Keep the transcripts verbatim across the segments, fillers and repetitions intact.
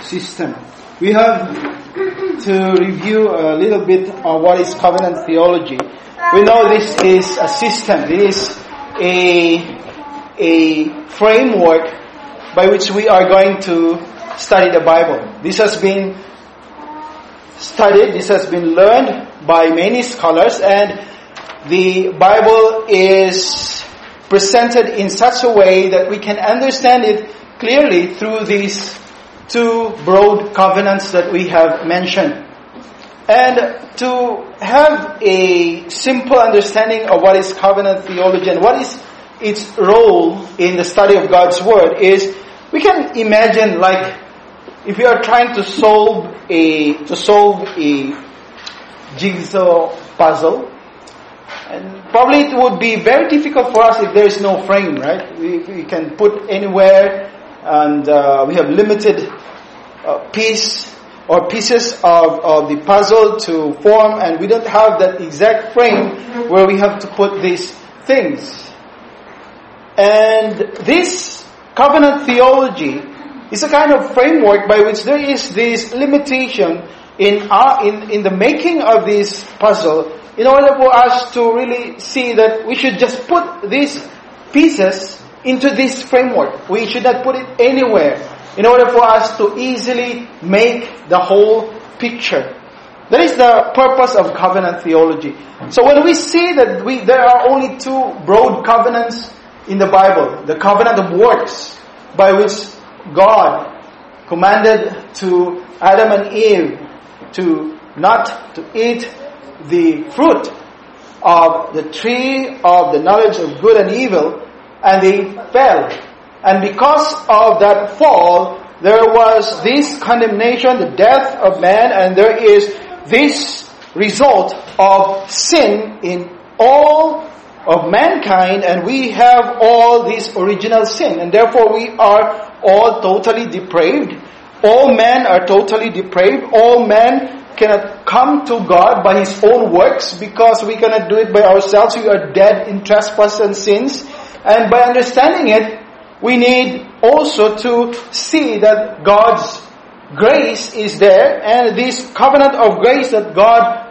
system. We have to review a little bit on what is covenant theology. We know this is a system. It is a, a framework by which we are going to study the Bible. This has been studied, this has been learned by many scholars, and the Bible is presented in such a way that we can understand it clearly through these two broad covenants that we have mentioned. And to have a simple understanding of what is covenant theology and what is its role in the study of God's Word is, we can imagine like if we are trying to solve a to solve a jigsaw puzzle, and probably it would be very difficult for us if there is no frame, right? We, we can put anywhere, and uh, we have limited uh, piece or pieces of, of the puzzle to form, and we don't have that exact frame where we have to put these things. And this covenant theology is a kind of framework by which there is this limitation in our, in, in the making of this puzzle, in order for us to really see that we should just put these pieces into this framework. We should not put it anywhere in order for us to easily make the whole picture. That is the purpose of covenant theology. So when we see that we there are only two broad covenants in the Bible, the covenant of works, by which God commanded to Adam and Eve to not to eat the fruit of the tree of the knowledge of good and evil, and they fell. And because of that fall, there was this condemnation, the death of man, and there is this result of sin in all of mankind, and we have all this original sin, and therefore we are all totally depraved. All men are totally depraved. All men cannot come to God by His own works, because we cannot do it by ourselves. We are dead in trespass and sins. And by understanding it, we need also to see that God's grace is there, and this covenant of grace that God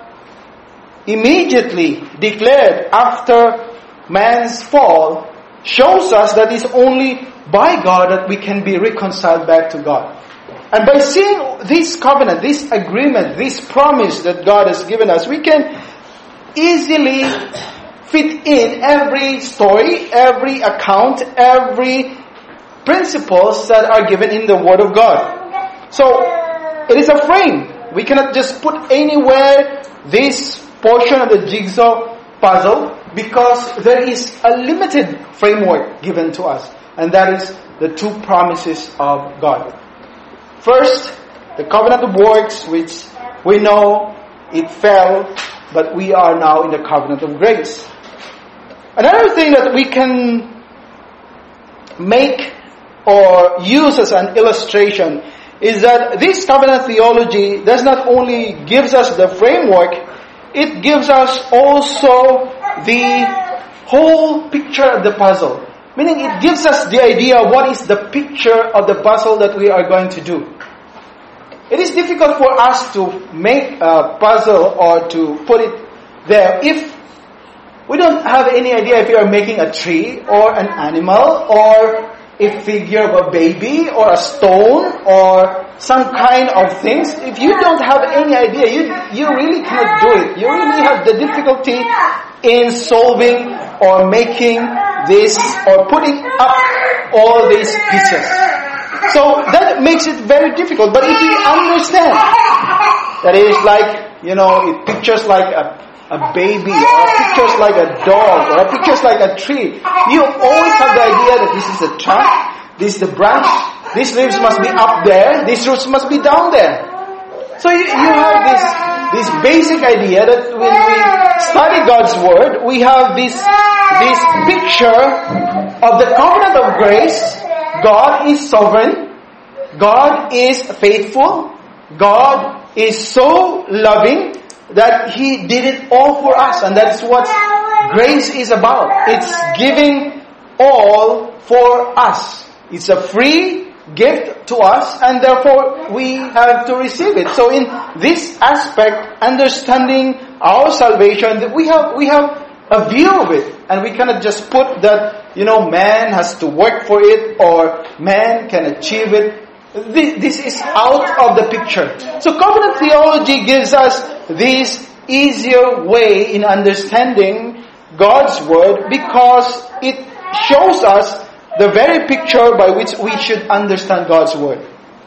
immediately declared after man's fall shows us that it's only by God that we can be reconciled back to God. And by seeing this covenant, this agreement, this promise that God has given us, we can easily fit in every story, every account, every principles that are given in the Word of God. So, it is a frame. We cannot just put anywhere this portion of the jigsaw puzzle, because there is a limited framework given to us. And that is the two promises of God. First, the covenant of works, which we know it fell, but we are now in the covenant of grace. Another thing that we can make or use as an illustration is that this covenant theology does not only gives us the framework, it gives us also the whole picture of the puzzle. Meaning it gives us the idea of what is the picture of the puzzle that we are going to do. It is difficult for us to make a puzzle or to put it there if we don't have any idea if we are making a tree or an animal or a figure of a baby or a stone or some kind of things. If you don't have any idea, you you really cannot do it. You really have the difficulty in solving or making this or putting up all these pieces. So that makes it very difficult. But if you understand, that is like, you know, it pictures like a, a baby, or pictures like a dog, or pictures like a tree. You always have the idea that this is the trunk, this is the branch, these leaves must be up there, these roots must be down there. So you, you have this this basic idea that when we study God's Word, we have this this picture of the covenant of grace. God is sovereign. God is faithful. God is so loving that He did it all for us. And that's what grace is about. It's giving all for us. It's a free gift to us, and therefore we have to receive it. So in this aspect, understanding our salvation, that we have we have a view of it, and we cannot just put that, you know, man has to work for it or man can achieve it. This is out of the picture. So covenant theology gives us this easier way in understanding God's Word, because it shows us the very picture by which we should understand God's Word.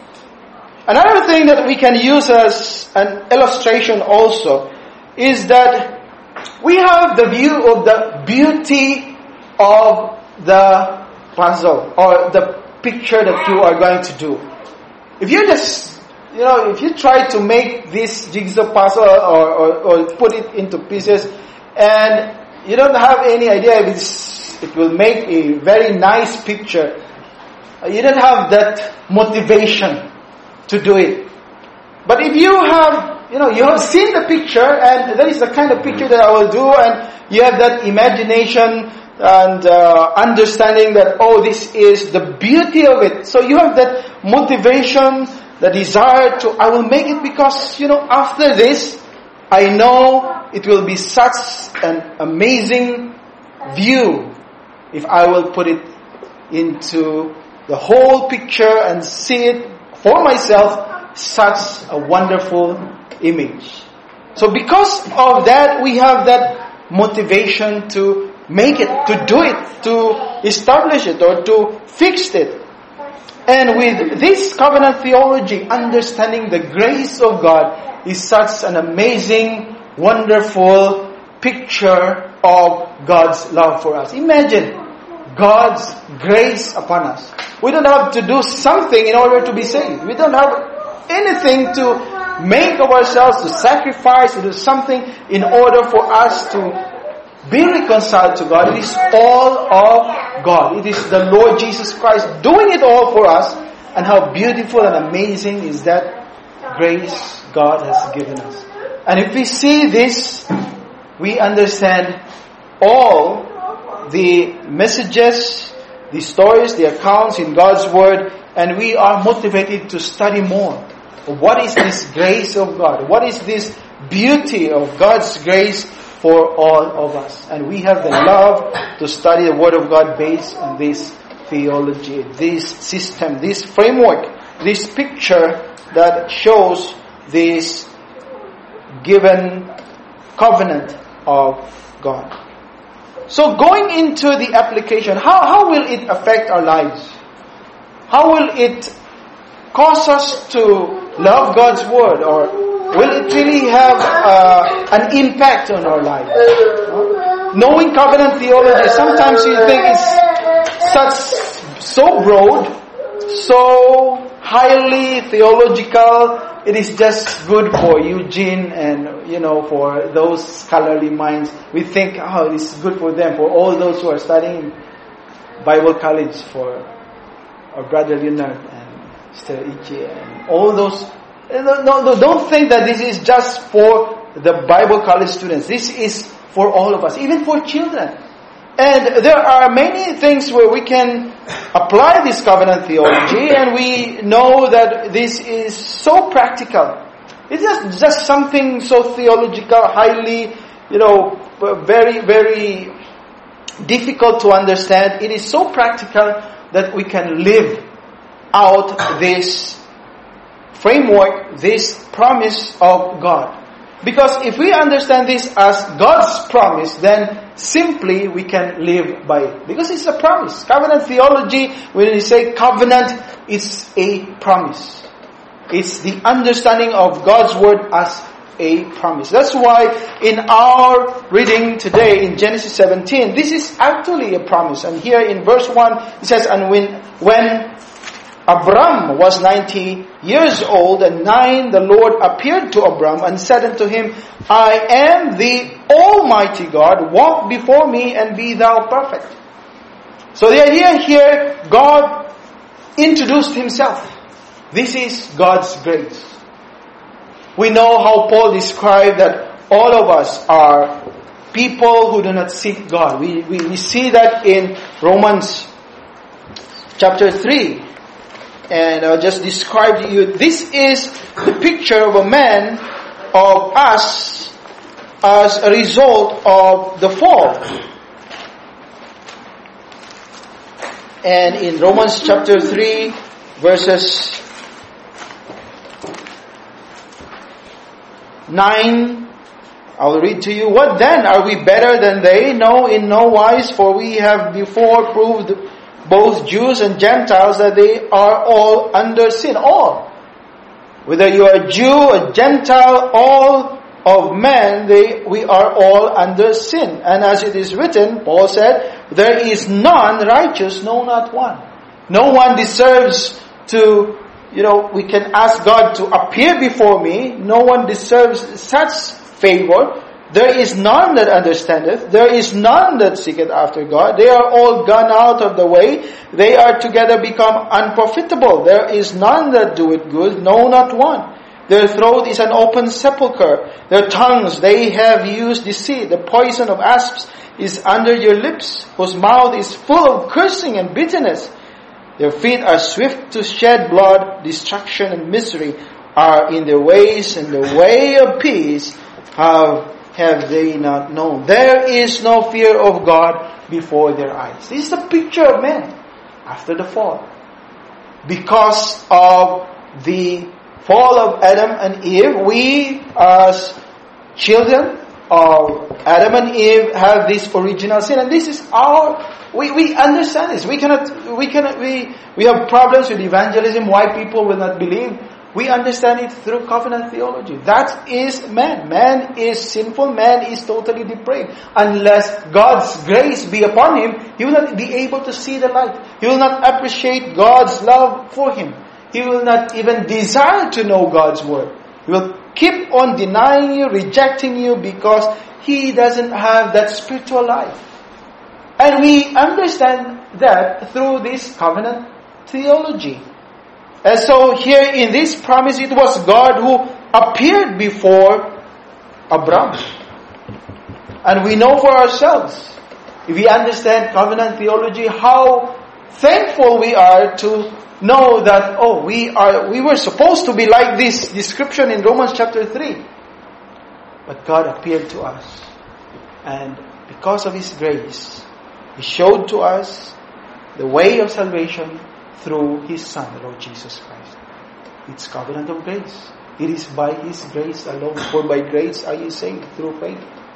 Another thing that we can use as an illustration also is that we have the view of the beauty of the puzzle or the picture that you are going to do. If you just, you know, if you try to make this jigsaw puzzle or, or, or put it into pieces and you don't have any idea if it's, it will make a very nice picture, you don't have that motivation to do it. But if you have, you know, you have seen the picture and that is the kind of picture that I will do, and you have that imagination and uh, understanding that, oh, this is the beauty of it. So you have that motivation, the desire to, I will make it because, you know, after this, I know it will be such an amazing view if I will put it into the whole picture and see it for myself, such a wonderful image. So because of that, we have that motivation to make it, to do it, to establish it, or to fix it. And with this covenant theology, understanding the grace of God is such an amazing, wonderful picture of God's love for us. Imagine God's grace upon us. We don't have to do something in order to be saved. We don't have anything to make of ourselves, to sacrifice, to do something in order for us to be reconciled to God. It is all of God. It is the Lord Jesus Christ doing it all for us. And how beautiful and amazing is that grace God has given us. And if we see this, we understand all the messages, the stories, the accounts in God's Word, and we are motivated to study more. What is this grace of God? What is this beauty of God's grace for all of us? And we have the love to study the Word of God based on this theology, this system, this framework, this picture that shows this given covenant of God. So going into the application, how, how will it affect our lives? How will it cause us to love God's Word, or will it really have uh, an impact on our lives? Uh, knowing covenant theology, sometimes you think it's such so broad, so highly theological. It is just good for Eugene and, you know, for those scholarly minds. We think, oh, it's good for them, for all those who are studying Bible college, for our brother Leonard and Sister Ichi and all those. No, no, don't think that this is just for the Bible college students. This is for all of us, even for children. And there are many things where we can apply this covenant theology, and we know that this is so practical. It's not just something so theological, highly, you know, very, very difficult to understand. It is so practical that we can live out this framework, this promise of God. Because if we understand this as God's promise, then simply we can live by it. Because it's a promise. Covenant theology, when we say covenant, it's a promise. It's the understanding of God's Word as a promise. That's why in our reading today in Genesis seventeen, this is actually a promise. And here in verse one, it says, and when, when Abram was ninety years old and nine, the Lord appeared to Abram and said unto him, I am the Almighty God, walk before me and be thou perfect. So the idea here, God introduced Himself. This is God's grace. We know how Paul described that all of us are people who do not seek God. We, we, we see that in Romans chapter three. And I'll just describe to you. This is the picture of a man, of us, as a result of the fall. And in Romans chapter three, verses nine, I will read to you. What then? Are we better than they? No, in no wise, for we have before proved both Jews and Gentiles that they are all under sin. All. Whether you are a Jew, a Gentile, all of men, they, we are all under sin. And as it is written, Paul said, there is none righteous, no, not one. No one deserves to, you know, we can ask God to appear before me. No one deserves such favor. There is none that understandeth. There is none that seeketh after God. They are all gone out of the way. They are together become unprofitable. There is none that doeth good, no, not one. Their throat is an open sepulchre. Their tongues, they have used deceit. The poison of asps is under your lips, whose mouth is full of cursing and bitterness. Their feet are swift to shed blood. Destruction and misery are in their ways, and the way of peace have, have they not known. There is no fear of God before their eyes. This is a picture of men after the fall. Because of the fall of Adam and Eve, we as children of Adam and Eve have this original sin, and this is our. We we understand this. We cannot. We cannot. We we have problems with evangelism. Why people will not believe? We understand it through covenant theology. That is man. Man is sinful. Man is totally depraved. Unless God's grace be upon him, he will not be able to see the light. He will not appreciate God's love for him. He will not even desire to know God's word. He will keep on denying you, rejecting you, because he doesn't have that spiritual life. And we understand that through this covenant theology. And so here in this promise, it was God who appeared before Abraham. And we know for ourselves, if we understand covenant theology, how thankful we are to know that, oh, we are we were supposed to be like this description in Romans chapter three. But God appeared to us. And because of His grace, He showed to us the way of salvation through His Son, the Lord Jesus Christ. It's covenant of grace. It is by His grace alone. For by grace are you saved through faith.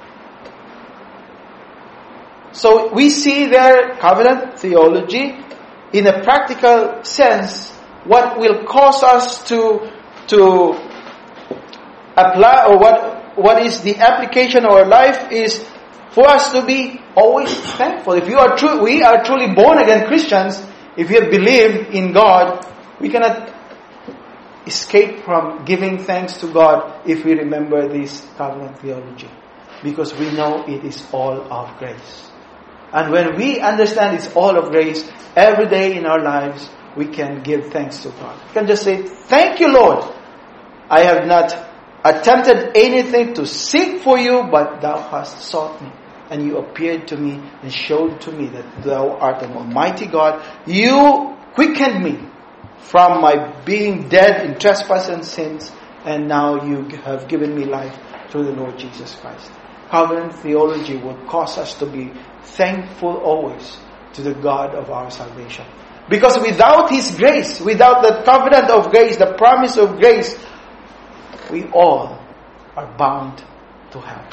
So we see there covenant theology in a practical sense. What will cause us to to apply, or what what is the application of our life, is for us to be always thankful. If you are true, we are truly born again Christians. If we have believed in God, we cannot escape from giving thanks to God if we remember this covenant theology, because we know it is all of grace. And when we understand it's all of grace, every day in our lives, we can give thanks to God. We can just say, thank you, Lord. I have not attempted anything to seek for you, but thou hast sought me. And you appeared to me and showed to me that thou art an almighty God. You quickened me from my being dead in trespass and sins, and now you have given me life through the Lord Jesus Christ. Covenant theology will cause us to be thankful always to the God of our salvation. Because without His grace, without the covenant of grace, the promise of grace, we all are bound to hell.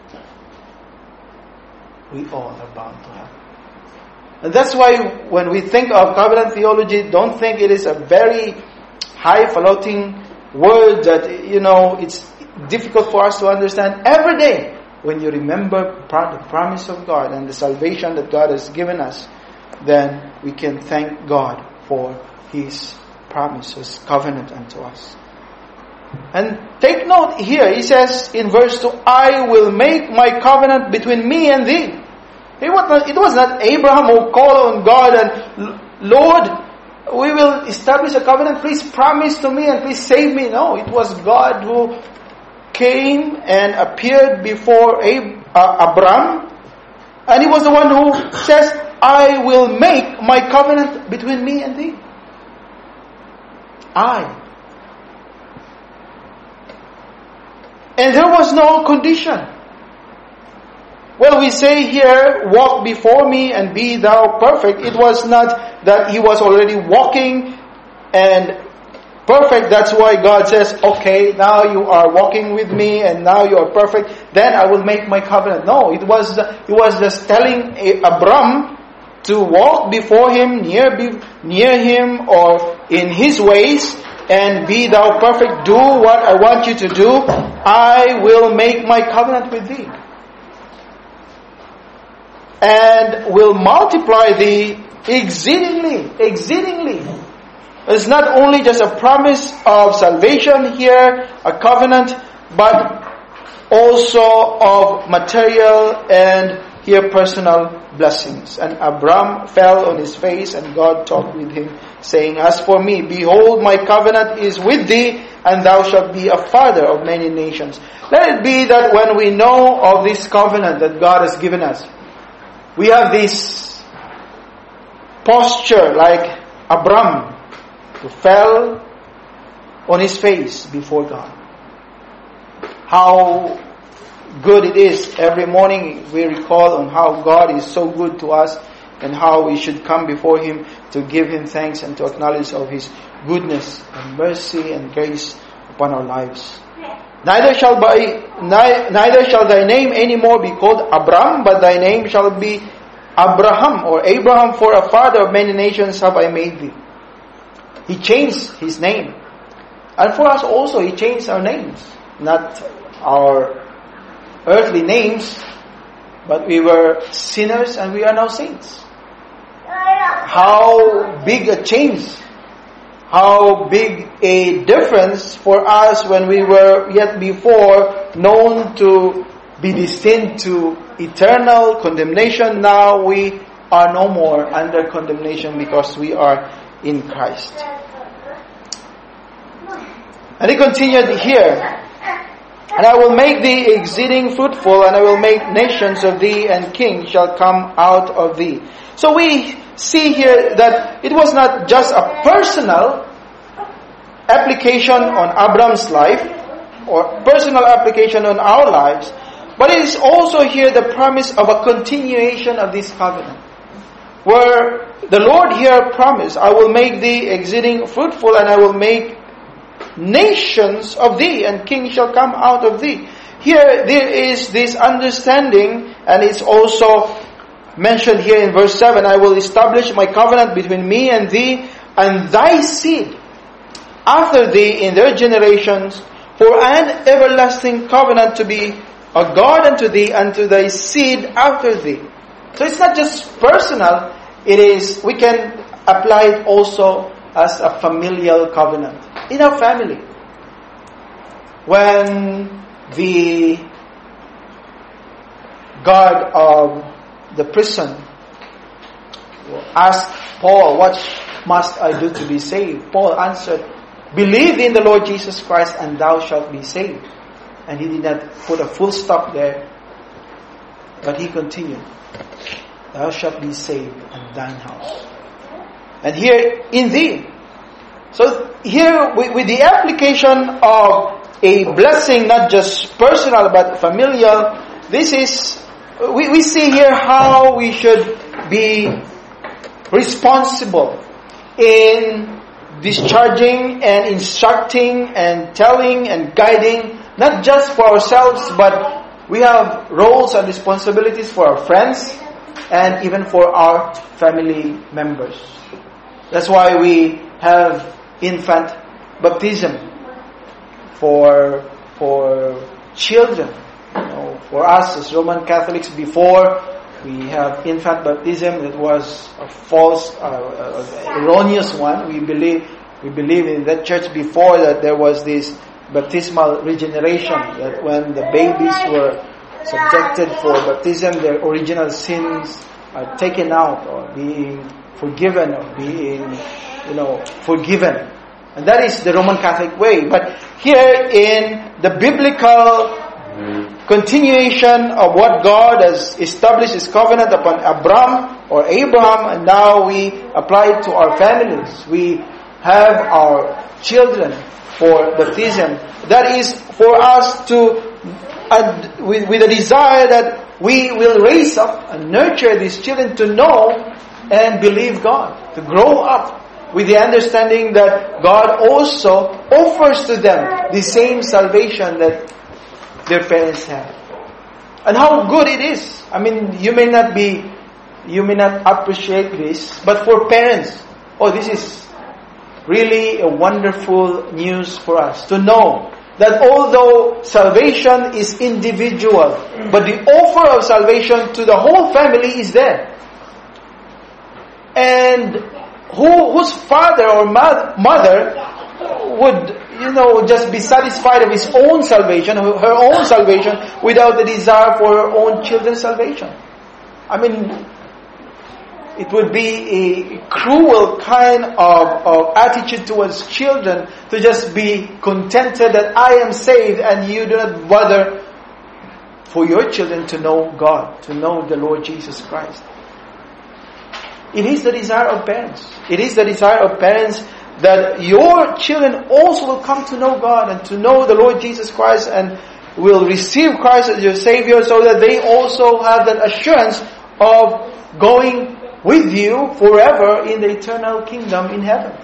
We all are bound to hell. And that's why when we think of covenant theology, don't think it is a very high-floating word that, you know, it's difficult for us to understand. Every day, when you remember the promise of God and the salvation that God has given us, then we can thank God for His promise, His covenant unto us. And take note here, He says in verse two, I will make my covenant between me and thee. It was not, it was not Abraham who called on God and, Lord, we will establish a covenant. Please promise to me and please save me. No, it was God who came and appeared before Ab- uh, Abraham. And He was the one who says, I will make my covenant between me and thee. I. And there was no condition. Well, we say here, walk before me and be thou perfect. It was not that he was already walking and perfect. That's why God says, okay, now you are walking with me and now you are perfect. Then I will make my covenant. No, it was, it was just telling Abram to walk before him, near, near him or in his ways, and be thou perfect. Do what I want you to do. I will make my covenant with thee. And will multiply thee exceedingly, exceedingly. It's not only just a promise of salvation here, a covenant, but also of material and here personal blessings. And Abram fell on his face, and God talked with him, saying, As for me, behold, my covenant is with thee, and thou shalt be a father of many nations. Let it be that when we know of this covenant that God has given us, we have this posture like Abram, who fell on his face before God. How good it is. Every morning we recall on how God is so good to us and how we should come before Him to give Him thanks and to acknowledge of His goodness and mercy and grace upon our lives. Neither shall by neither shall thy name any more be called Abram, but thy name shall be Abraham or Abraham, for a father of many nations have I made thee. He changed his name. And for us also, He changed our names. Not our earthly names, but we were sinners and we are now saints. How big a change. How big a difference for us when we were yet before known to be destined to eternal condemnation. Now we are no more under condemnation because we are in Christ. And He continued here, And I will make thee exceeding fruitful, and I will make nations of thee, and kings shall come out of thee. So we see here that it was not just a personal application on Abram's life, or personal application on our lives, but it is also here the promise of a continuation of this covenant. Where the Lord here promised, I will make thee exceeding fruitful, and I will make nations of thee, and kings shall come out of thee. Here there is this understanding, and it's also mentioned here in verse seven, I will establish my covenant between me and thee, and thy seed after thee in their generations, for an everlasting covenant to be a God unto thee, and to thy seed after thee. So it's not just personal, it is, we can apply it also as a familial covenant. In our family, when the guard of the prison asked Paul, what must I do to be saved? Paul answered, believe in the Lord Jesus Christ and thou shalt be saved. And he did not put a full stop there, but he continued, thou shalt be saved and thine house. And here, in thee. So here, with, with the application of a blessing, not just personal but familial, this is, we, we see here how we should be responsible in discharging and instructing and telling and guiding, not just for ourselves, but we have roles and responsibilities for our friends and even for our family members. That's why we have infant baptism for for children. You know, for us as Roman Catholics, before we have infant baptism, that was a false, uh, uh, erroneous one. We believe we believe in that church before that there was this baptismal regeneration, that when the babies were subjected for baptism, their original sins are taken out or being forgiven or being, you know, forgiven. And that is the Roman Catholic way. But here in the biblical continuation of what God has established His covenant upon Abram or Abraham, and now we apply it to our families. We have our children for baptism. That is for us to, uh, with, with a desire that we will raise up and nurture these children to know and believe God, to grow up with the understanding that God also offers to them the same salvation that their parents have. And how good it is. I mean, you may not be, you may not appreciate this, but for parents, oh, this is really a wonderful news for us to know that although salvation is individual, but the offer of salvation to the whole family is there. And who, whose father or mother would, you know, just be satisfied of his own salvation, her own salvation, without the desire for her own children's salvation? I mean, it would be a cruel kind of, of attitude towards children to just be contented that I am saved and you do not bother for your children to know God, to know the Lord Jesus Christ. It is the desire of parents. It is the desire of parents that your children also will come to know God and to know the Lord Jesus Christ and will receive Christ as your Savior, so that they also have that assurance of going with you forever in the eternal kingdom in heaven.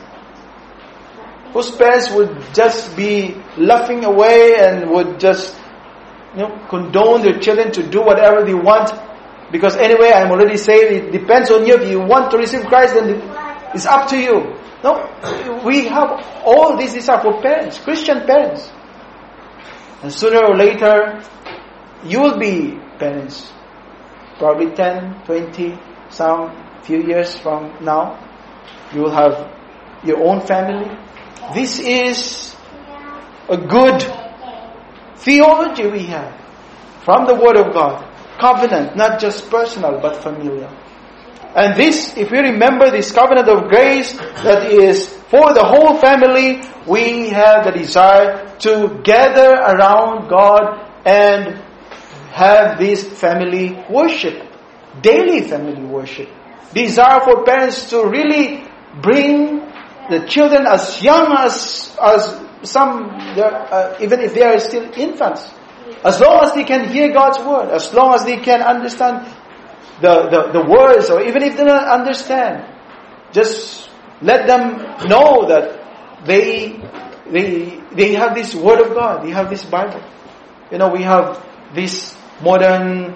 Whose parents would just be laughing away and would just, you know, condone their children to do whatever they want, because anyway, I'm already saved. It depends on you. If you want to receive Christ, then it's up to you. No, we have all this desire for parents, Christian parents. And sooner or later, you will be parents. Probably ten, twenty, some few years from now, you will have your own family. This is a good theology we have from the Word of God. Covenant, not just personal, but familial. And this, if we remember this covenant of grace that is for the whole family, we have the desire to gather around God and have this family worship, daily family worship. Desire for parents to really bring the children as young as as some, uh, even if they are still infants, as long as they can hear God's word, as long as they can understand the, the, the words, or even if they don't understand, just let them know that they they they have this word of God, they have this Bible. You know, we have this modern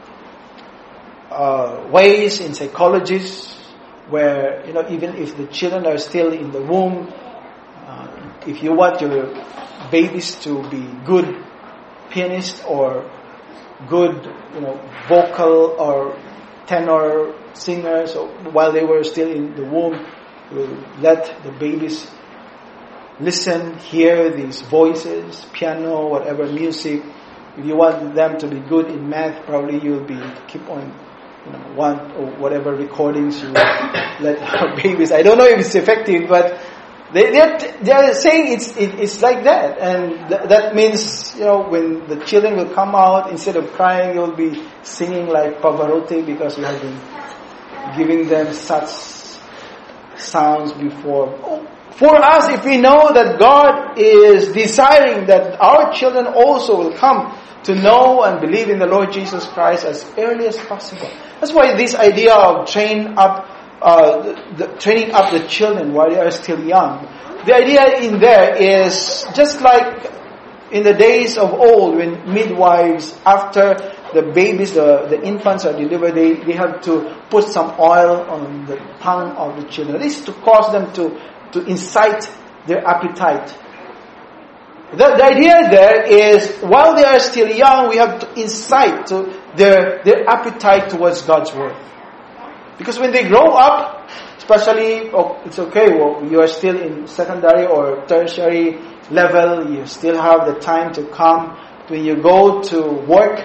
Uh, ways in psychologists where, you know, even if the children are still in the womb, uh, if you want your babies to be good pianists or good, you know, vocal or tenor singers, or while they were still in the womb, you let the babies listen, hear these voices, piano, whatever music. If you want them to be good in math, probably you'll be keep on, you know, one or whatever recordings you let our babies. I don't know if it's effective, but they they're, they're saying it's it, it's like that, and th- that means, you know, when the children will come out, instead of crying, you'll be singing like Pavarotti, because you have been giving them such sounds before. For us, if we know that God is desiring that our children also will come to know and believe in the Lord Jesus Christ as early as possible. That's why this idea of train up, uh, the, the, training up the children while they are still young. The idea in there is just like in the days of old, when midwives, after the babies, the, the infants are delivered, they, they have to put some oil on the tongue of the children. This is to cause them to, to incite their appetite. The, the idea there is, while they are still young, we have to incite to their, their appetite towards God's Word. Because when they grow up, especially, oh, it's okay, well, you are still in secondary or tertiary level, you still have the time to come. When you go to work,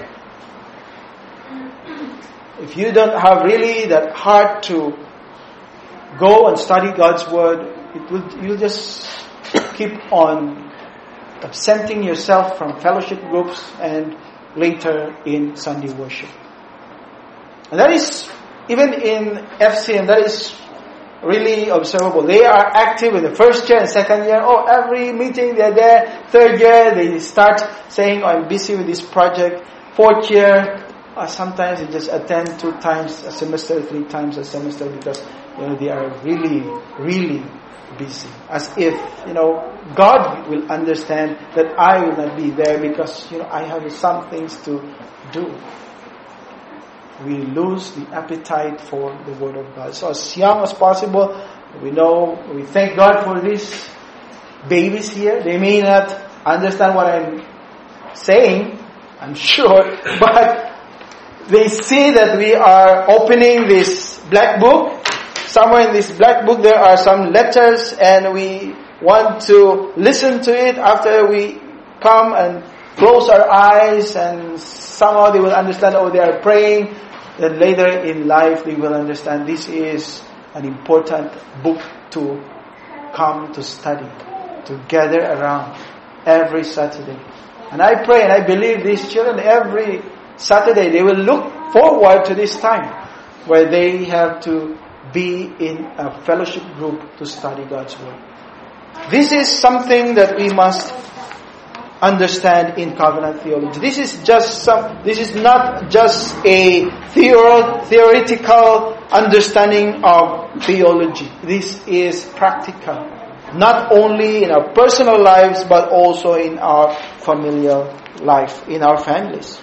if you don't have really that heart to go and study God's Word, it will, you'll just keep on absenting yourself from fellowship groups and later in Sunday worship. And that is, even in F C M, that is really observable. They are active in the first year and second year. Oh, every meeting they're there. Third year they start saying, oh, I'm busy with this project. Fourth year, uh, sometimes they just attend two times a semester, three times a semester because you know they are really, really busy. As if you know God will understand that I will not be there because you know I have some things to do. We lose the appetite for the Word of God. So as young as possible, we know, we thank God for these babies here. They may not understand what I'm saying, I'm sure, but they see that we are opening this black book. Somewhere in this black book there are some letters and we want to listen to it after we come and close our eyes and somehow they will understand, oh, they are praying. Then later in life they will understand this is an important book to come to study, to gather around every Saturday. And I pray and I believe these children every Saturday they will look forward to this time where they have to be in a fellowship group to study God's Word. This is something that we must understand in covenant theology. This is just some. This is not just a theor- theoretical understanding of theology. This is practical, not only in our personal lives but also in our familial life, in our families.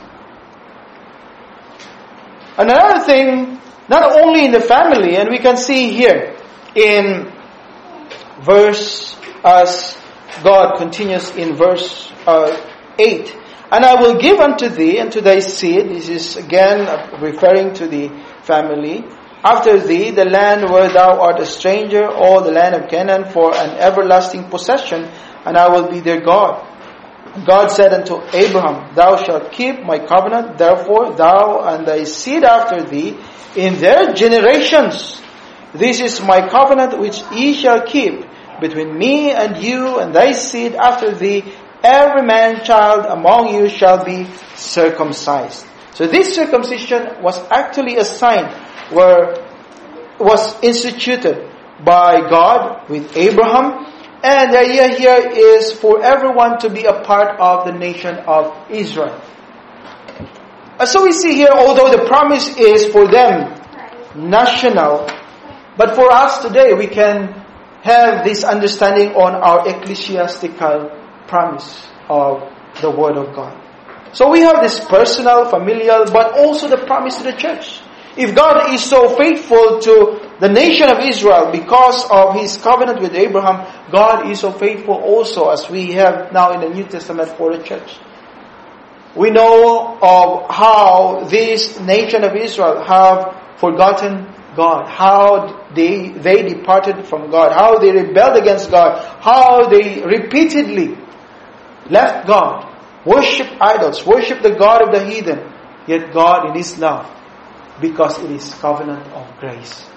Another thing, not only in the family, and we can see here in verse as God continues in verse Uh, eight. And I will give unto thee and to thy seed, this is again referring to the family, after thee the land where thou art a stranger, all the land of Canaan, for an everlasting possession, and I will be their God. God said unto Abraham, Thou shalt keep my covenant, therefore thou and thy seed after thee in their generations. This is my covenant which ye shall keep between me and you and thy seed after thee. Every man child among you shall be circumcised. So this circumcision was actually a sign where was instituted by God with Abraham. And the idea here is for everyone to be a part of the nation of Israel. So we see here, although the promise is for them national, but for us today we can have this understanding on our ecclesiastical promise of the Word of God. So we have this personal, familial, but also the promise to the church. If God is so faithful to the nation of Israel because of His covenant with Abraham, God is so faithful also as we have now in the New Testament for the church. We know of how this nation of Israel have forgotten God, how they, they departed from God, how they rebelled against God, how they repeatedly left God, worship idols, worship the God of the heathen, yet God in His love, because it is covenant of grace.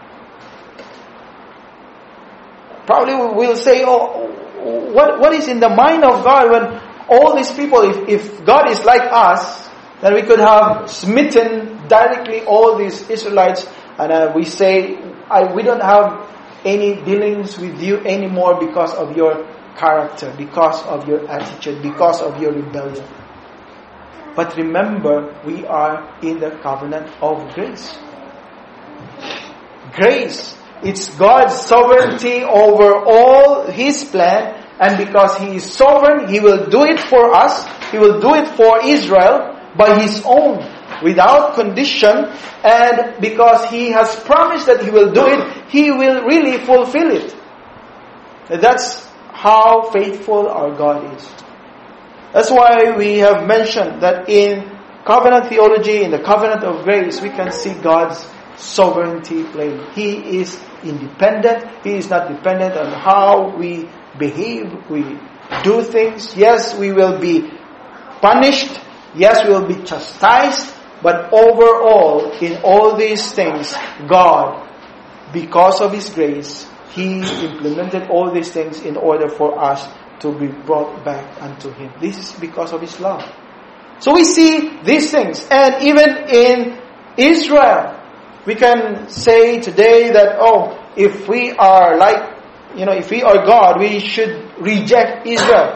Probably we'll say, oh, what, what is in the mind of God when all these people, if, if God is like us, then we could have smitten directly all these Israelites and uh, we say, I, we don't have any dealings with you anymore because of your character, because of your attitude, because of your rebellion. But remember, we are in the covenant of grace. Grace, it's God's sovereignty over all His plan, and because He is sovereign, He will do it for us, He will do it for Israel by His own, without condition, and because He has promised that He will do it, He will really fulfill it. That's how faithful our God is. That's why we have mentioned that in covenant theology, in the covenant of grace, we can see God's sovereignty plain. He is independent. He is not dependent on how we behave, we do things. Yes, we will be punished. Yes, we will be chastised. But overall, in all these things, God, because of His grace, He implemented all these things in order for us to be brought back unto Him. This is because of His love. So we see these things. And even in Israel, we can say today that, oh, if we are like, you know, if we are God, we should reject Israel.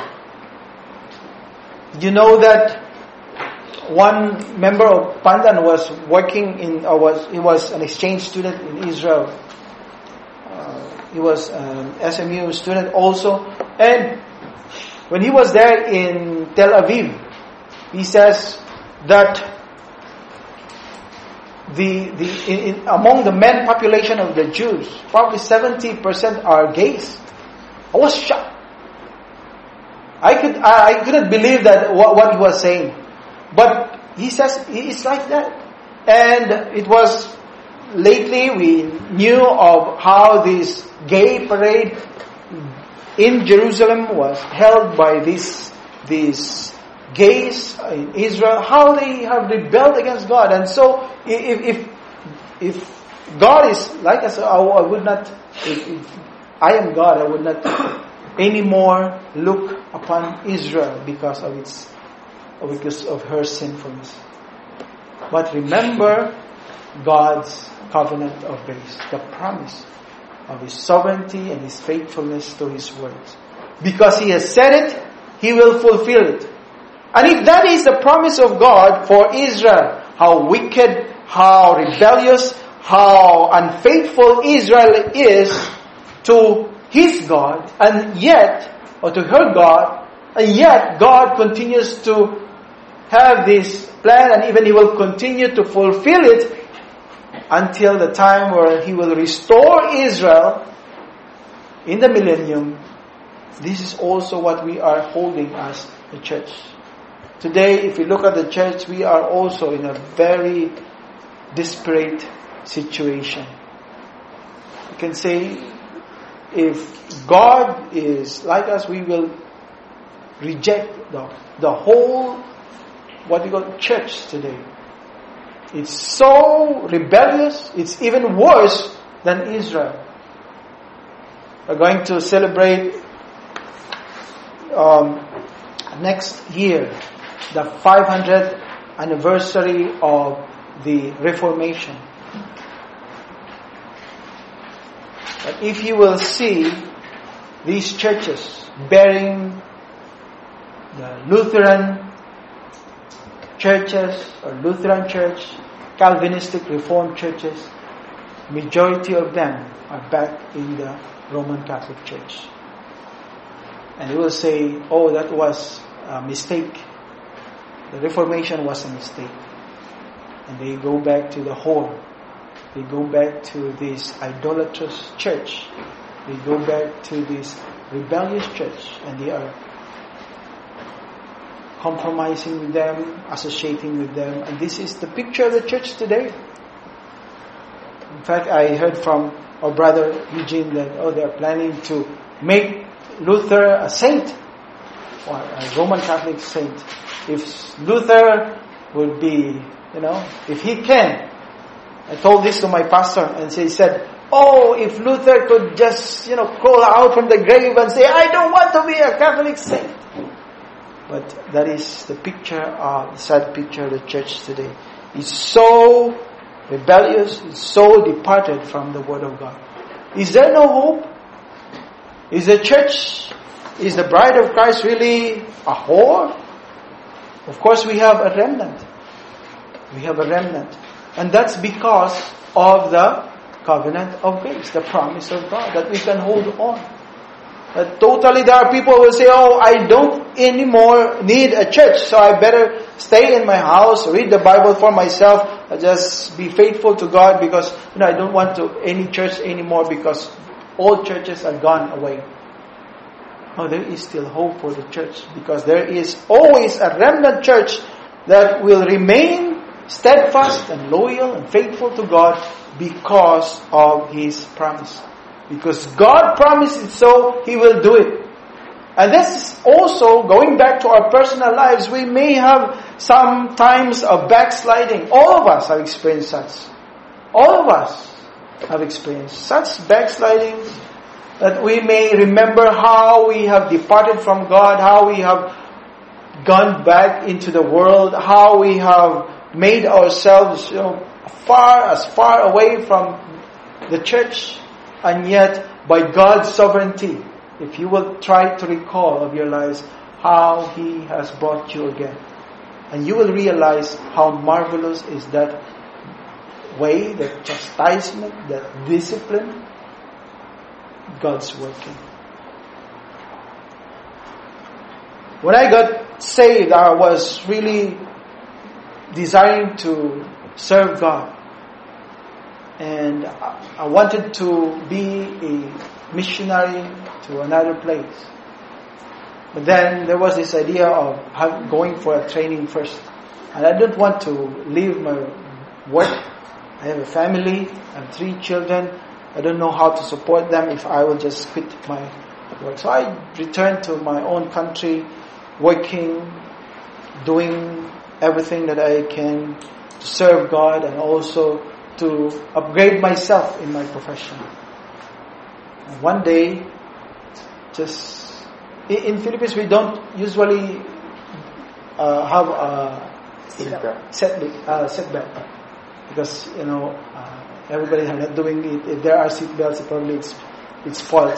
You know that one member of Pandan was working in, or was he was an exchange student in Israel. Uh, he was an S M U student also, and when he was there in Tel Aviv, he says that the the in, in, among the men population of the Jews, probably seventy percent are gays. I was shocked. I could I, I couldn't believe that what, what he was saying, but he says it's like that. And it was lately we knew of how this gay parade in Jerusalem was held by these these gays in Israel, how they have rebelled against God. And so if if, if God is like us, I would not, if, if I am God, I would not anymore look upon Israel because of its because of her sinfulness. But remember God's covenant of grace, the promise of His sovereignty and His faithfulness to His words. Because He has said it, He will fulfill it. And if that is the promise of God for Israel, how wicked, how rebellious, how unfaithful Israel is to his God, and yet, or to her God, and yet God continues to have this plan, and even He will continue to fulfill it until the time where He will restore Israel in the millennium. This is also what we are holding as the church. Today, if we look at the church, we are also in a very desperate situation. You can say, if God is like us, we will reject the, the whole, what we call church today. It's so rebellious, it's even worse than Israel. We're going to celebrate um, next year the five hundredth anniversary of the Reformation. But if you will see these churches bearing the Lutheran churches or Lutheran church, Calvinistic Reformed churches, majority of them are back in the Roman Catholic Church. And you will say, oh, that was a mistake. The Reformation was a mistake. And they go back to the whore. They go back to this idolatrous church. They go back to this rebellious church. And they are compromising with them, associating with them. And this is the picture of the church today. In fact, I heard from our brother Eugene that, oh, they are planning to make Luther a saint, or a Roman Catholic saint. If Luther would be, you know, if he can. I told this to my pastor, and he said, oh, if Luther could just, you know, crawl out from the grave and say, I don't want to be a Catholic saint. But that is the picture, uh, the sad picture of the church today. It's so rebellious, it's so departed from the Word of God. Is there no hope? Is the church, is the bride of Christ really a whore? Of course we have a remnant. We have a remnant. And that's because of the covenant of grace, the promise of God that we can hold on. That totally there are people who will say, oh, I don't anymore need a church, so I better stay in my house, read the Bible for myself, I'll just be faithful to God because, you know, I don't want to any church anymore because all churches are gone away. No, there is still hope for the church because there is always a remnant church that will remain steadfast and loyal and faithful to God because of His promise. Because God promised it so, He will do it. And this is also, going back to our personal lives, we may have some times of backsliding. All of us have experienced such. All of us have experienced such backslidings that we may remember how we have departed from God, how we have gone back into the world, how we have made ourselves, you know, far as far away from the church. And yet, by God's sovereignty, if you will try to recall of your lives how He has brought you again, and you will realize how marvelous is that way, that chastisement, that discipline. God's working. When I got saved, I was really desiring to serve God. And I wanted to be a missionary to another place. But then there was this idea of going for a training first. And I didn't want to leave my work. I have a family, I have three children. I don't know how to support them if I will just quit my work. So I returned to my own country, working, doing everything that I can to serve God and also to upgrade myself in my profession. And one day, just in Philippines, we don't usually uh, have a setback, uh, setback because you know uh, everybody is not doing it. If there are seat belts, probably it's it's fault.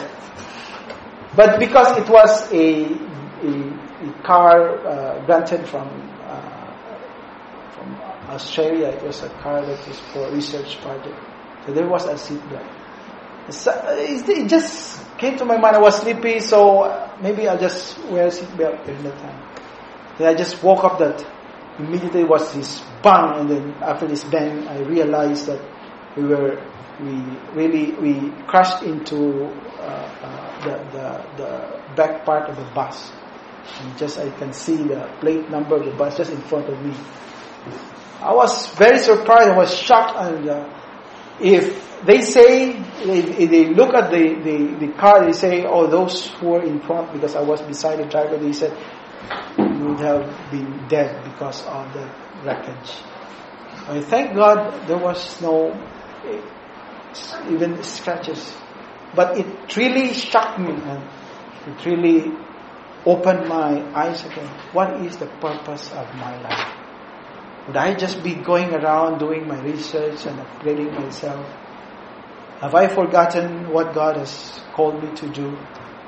But because it was a a, a car uh, granted from uh, from Australia, it was a car that was for a research project. So there was a seat belt. So it just came to my mind. I was sleepy, so maybe I'll just wear a seat belt during that time. Then I just woke up that immediately was this bang, and then after this bang, I realized that we were we really we crashed into uh, uh, the, the the back part of the bus, and just I can see the plate number of the bus just in front of me. I was very surprised. I was shocked, and uh, if they say if they look at the, the, the car, they say, "Oh, those who were in front," because I was beside the driver. They said, "You would have been dead because of the wreckage." I thank God there was no even scratches, but it really shocked me and it really opened my eyes again. What is the purpose of my life? Would I just be going around doing my research and upgrading myself? Have I forgotten what God has called me to do?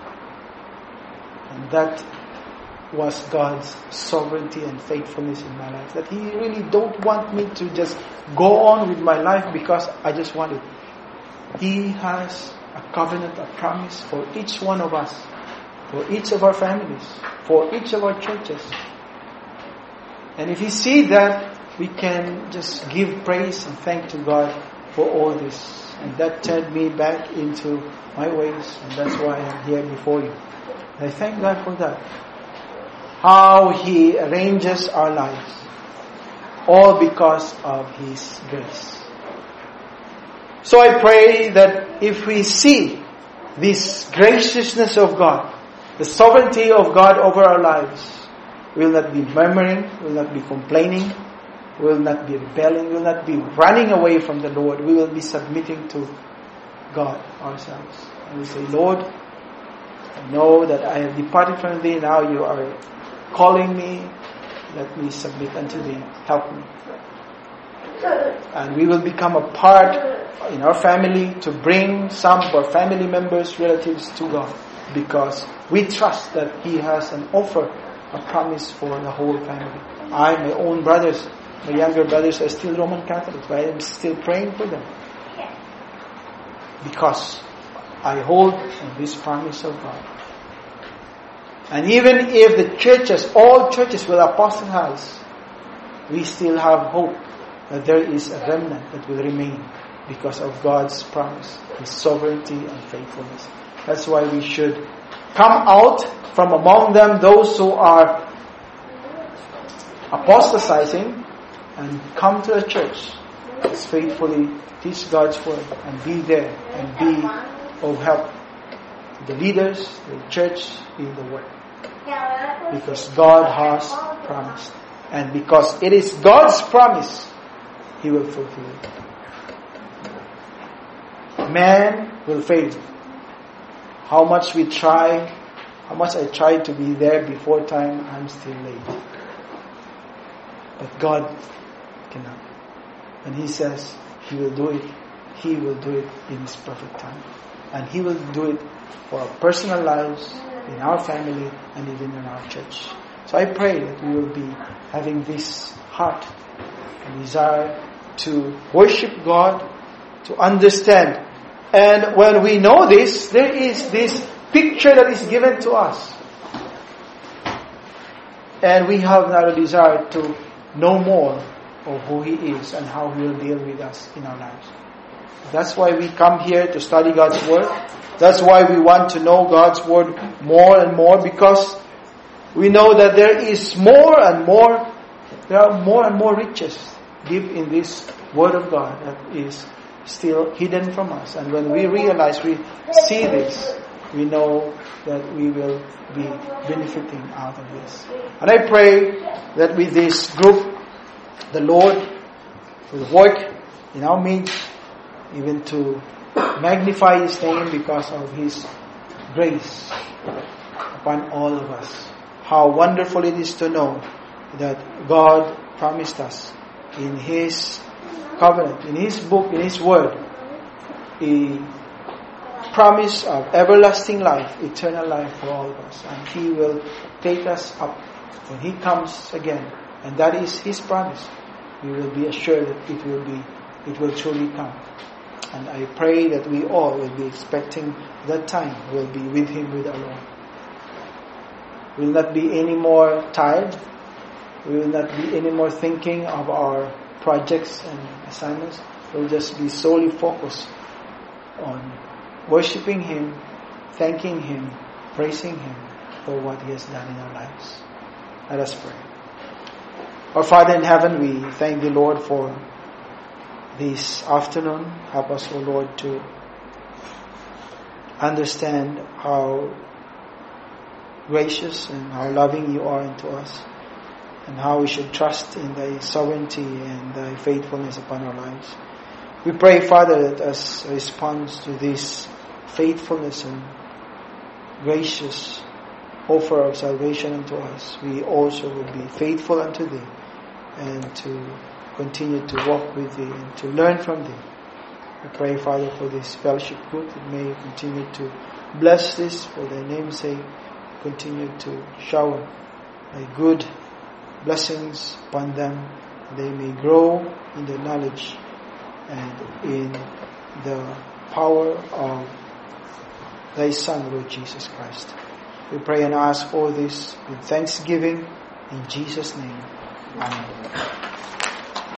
And that was God's sovereignty and faithfulness in my life. That He really don't want me to just go on with my life because I just want it. He has a covenant, a promise for each one of us, for each of our families, for each of our churches. And if you see that, we can just give praise and thank to God for all this. And that turned me back into my ways, and that's why I'm here before you. And I thank God for that. How He arranges our lives, all because of His grace. So I pray that if we see this graciousness of God, the sovereignty of God over our lives, we will not be murmuring, we will not be complaining, we will not be rebelling, we will not be running away from the Lord. We will be submitting to God ourselves. And we say, Lord, I know that I have departed from Thee, now You are calling me, let me submit unto Thee, help me. And we will become a part in our family to bring some of our family members, relatives to God, because we trust that He has an offer, a promise for the whole family. I, my own brothers, my younger brothers are still Roman Catholics, but I am still praying for them, because I hold on this promise of God. And even if the churches, all churches will apostatize, we still have hope that there is a remnant that will remain because of God's promise, His sovereignty and faithfulness. That's why we should come out from among them, those who are apostatizing, and come to the church, let's faithfully teach God's word and be there and be of help to the leaders, the church in the work. Because God has promised. And because it is God's promise, He will fulfill it. Man will fail. How much we try, how much I tried to be there before time, I'm still late. But God cannot. And He says He will do it. He will do it in His perfect time. And He will do it for our personal lives, in our family, and even in our church. So I pray that we will be having this heart and desire to worship God, to understand. And when we know this, there is this picture that is given to us. And we have now a desire to know more of who He is and how He will deal with us in our lives. That's why we come here to study God's Word. That's why we want to know God's Word more and more, because we know that there is more and more, there are more and more riches deep in this Word of God that is still hidden from us. And when we realize, we see this, we know that we will be benefiting out of this. And I pray that with this group, the Lord will work in our midst, even to magnify His name because of His grace upon all of us. How wonderful it is to know that God promised us in His covenant, in His book, in His word, a promise of everlasting life, eternal life for all of us. And He will take us up when He comes again. And that is His promise. We will be assured that it will be, it will truly come. And I pray that we all will be expecting that time. We will be with Him, with our Lord. We will not be any more tired. We will not be any more thinking of our projects and assignments. We will just be solely focused on worshiping Him, thanking Him, praising Him for what He has done in our lives. Let us pray. Our Father in heaven, we thank the Lord for this afternoon. Help us, O Lord, to understand how gracious and how loving You are unto us, and how we should trust in Thy sovereignty and Thy faithfulness upon our lives. We pray, Father, that as a response to this faithfulness and gracious offer of salvation unto us, we also will be faithful unto Thee, and to continue to walk with Thee and to learn from Thee. We pray, Father, for this fellowship group, that may You continue to bless this for Thy name's sake. Continue to shower Thy good blessings upon them. They may grow in the knowledge and in the power of Thy Son, Lord Jesus Christ. We pray and ask all this with thanksgiving in Jesus' name. Amen.